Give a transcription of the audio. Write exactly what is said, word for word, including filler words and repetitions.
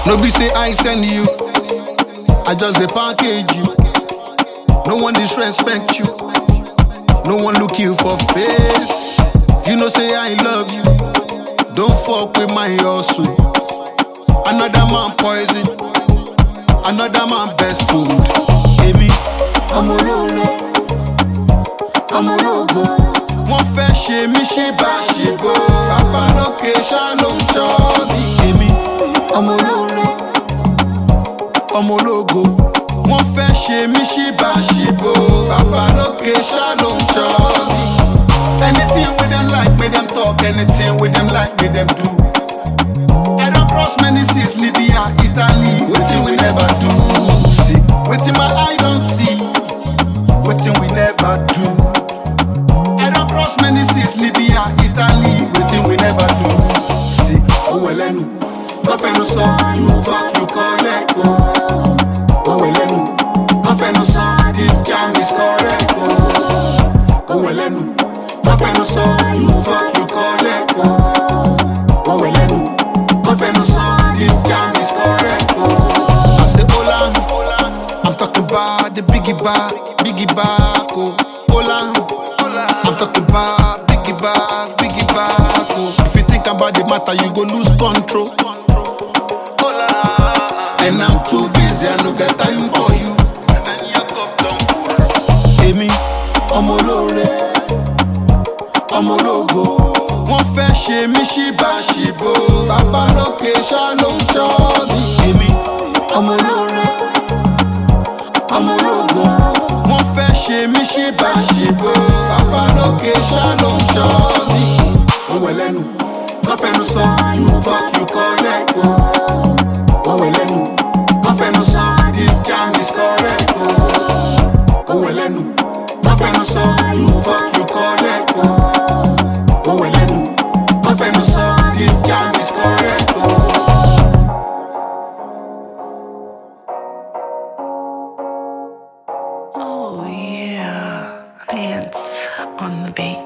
No be say I send you, I just dey package you. No one disrespect you, no one look you for face. You know say I love you, don't fuck with my hustle. Another man poison, another man best food. Emi, I'm olóore, I'm ológo. Wọ́n fẹ́ ṣe mí ṣe bá ṣe bó. Bàbá lókè ṣá ló ń ṣọ́ mi. Emi, I'm olóore, I'm ológo. Wọ́n fẹ́ ṣe mí ṣe bá ṣe bó. Bàbá lókè ṣá ló ń ṣọ́ mi. Anything with them like, make them talk. Anything with them like, make them do. I don't cross many seas, Libya, Italy. Waiting we never do. See, waiting my eye don't see. Waiting we never do. I don't cross many seas, Libya, Italy. Waiting we never do. See, oh well, enu, nothing no so. You talk, you collect. Oh well, enu, nothing no so. This jam is correct. Oh well, enu, nothing no so. You talk, you collect. Oh well, enu, nothing no so. This jam is correct. I say hola, I'm talking about the biggie bar, biggie bar. Oh hola, I'm talking about biggie bar, biggie bar. Oh, if you think about the matter, you go lose control. Hola, and I'm too busy, I no get time for you. Emi, I'm olóore, I'm ológo. Wọ́n fẹ́ ṣe mí ṣe bá ṣe bó. Bàbá lókè ṣá ló ń ṣọ́ mi. Emi, I'm olóore, I'm ológo. Wọ́n fẹ́ ṣe mí ṣe bá ṣe bó. Bàbá lókè ṣá ló ń ṣọ́ mi. Ó wẹ̀ lẹ́nu, wọ́n fẹ́nu sọ. You talk, you collect. Ó wẹ̀ lẹ́nu, wọ́n fẹ́nu sọ. This jam is correct. Ó wẹ̀ lẹ́nu, wọ́n fẹ́nu sọ. You talk, you collect. Ó wẹ̀ lẹ́nu, wọ́n fẹ́nu sọ. This jam is correct. Oh yeah, dance on the beat.